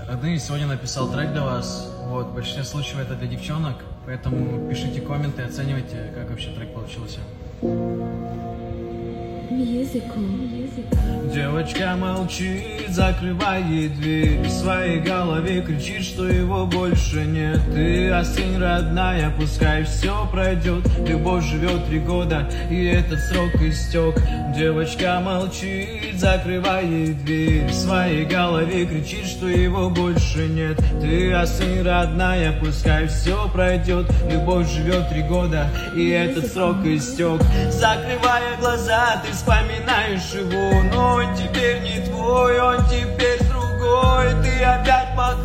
Родные, сегодня написал трек для вас. Вот, в большинстве случаев это для девчонок, поэтому пишите комменты, оценивайте, как вообще трек получился. Девочка молчит, закрывает дверь, в своей голове кричит, что его больше нет. Ты остынь, родная, пускай все пройдет. Любовь живет 3 года, и этот срок истек. Девочка молчит, закрывает дверь, в своей голове кричит, что его больше нет. Ты остынь, родная, пускай все пройдет. Любовь живет 3 года, и этот срок истек. Закрывая глаза, ты вспоминаешь его, но он теперь не твой, он теперь другой. Ты опять под